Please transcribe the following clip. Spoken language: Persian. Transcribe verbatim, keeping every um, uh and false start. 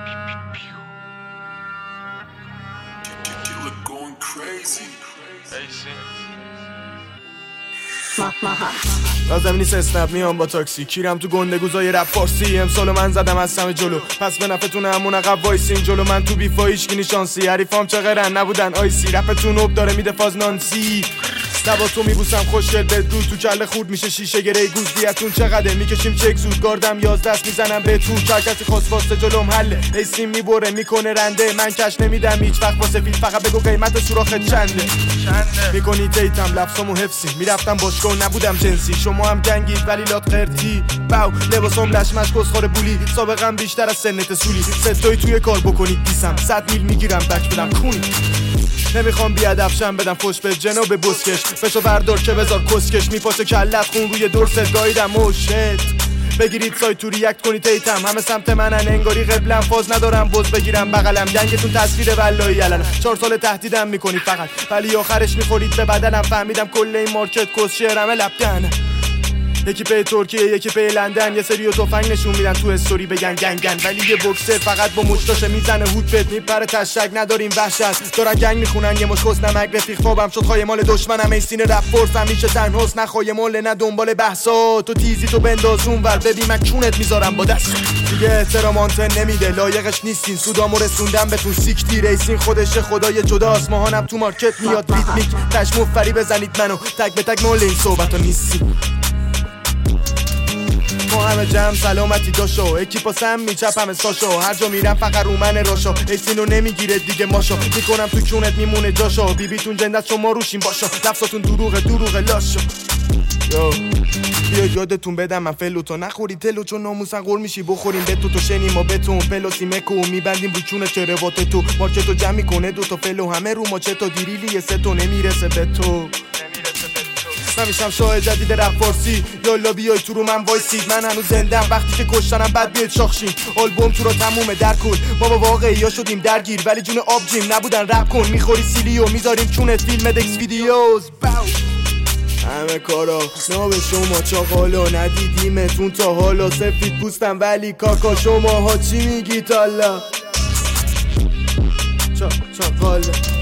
لازم نیست اسنپ میام با تاکسی کیرم تو گندگوزای رپ فارسی امسالو من زدم از سم جلو پس به نفتون همون عقب وایسین جلو من تو بیفا هیچکی شانسی حریفام چقدرن نبودن آیسی رپتون اوب داره میده فاز نانسی لبا تو میبوسم خوشگل بدرو تو کله خورد میشه شیشه گره گوز دیتون چقدره میکشیم چک زود گاردم یازده دست میزنم به تو چه کسی خواست واسه جلوم حله ایسیم میبره میکنه رنده من کش نمیدم هیچ وقت واسه فیل فقط بگو قیمت سوراخت چنده میکنی دیتم لفظامو حفظی میرفتم باشگاه نبودم جنسی شما هم گنگید ولی لات قرتی باو لباسام لشمش کسخور بولی سابقم بیشتر از سنت سولی ستایی توی کار بکنید دیسم صد میل میگیرم بک بدم خونی نمیخوام بیادب شم بدم فوش به جناب بسکش بشو بردار که بذار کسکش میپاشه کلت خون روی درست گایدم و شت بگیرید سایت تو ریاکت کنید تیتم همه سمت منن انگاری قبلم فاز ندارم بز بگیرم بغلم گنگتون تصویر والایی علن چهار سال تهدیدم میکنید فقط ولی آخرش میخورید به بدنم فهمیدم کل این مارکت کس شعرمه لبدن یکی پی ترکیه یکی پی لندن یه سری تفنگ نشون میدن تو استوری بگن گنگ گنگ ولی یه بوکسر فقط با مشتاشه میزنه هوت بت میپره تشک نداریم وحشت دارن گنگ میخونن یه مش کس نمک رفیق خوابم شد خای مال دشمنم این سینه رپ فورس همیشه تنهاست نه خای مال نه دنبال بحثا تو تیزی تو بنداز اونور ببین من چونت میذارم با دست دیگه احترام آنتن نمیده لایقش نیستین سودامو رسوندم بهتون سیک ریسین خودشه خدای جداست ماهانم تو مارکت میاد ریتمیک تشمو فری بزنید منو تک به تک مال این صحبتا نیستی ما همه جمع سلامتی داشو اکیپا سم میچپ همه ساشو هر جا میرم فقط رومن راشو ایسینو نمیگیره دیگه ماشو میکنم تو کونت میمونه جاشو بیبیتون جندت شما روشین باشو لفظاتون دروغه دروغه لاشو یو بیا یادتون بدم من فلوتو نخوری تلو چون ناموسن قول میشی بخوریم به تو تو شنی ما بتون پلاسی مکو میبندیم رو چونه چروات تو مارکتو جمع میکنه دوتا فلو همه رو ماچه تو دیریلی سه تو نمیرسه به تو من میشم شاه جدید رپ فارسی یالا بیای تو رو من وایسید من هنوز زندم وقتی که کشتنم بعد بیاید شاخشین آلبوم تو رو تمومه در کل ما با واقعی ها شدیم درگیر ولی جون آب جیم نبودن رپ کن میخوری سیلیو میذاریم چونت فیلم دکس ویدیوز همه کارا نا به شما چاقالا ندیدیمتون تا حالا سفید پوستم ولی کاکا شما ها چی میگید حالا چا چاقالا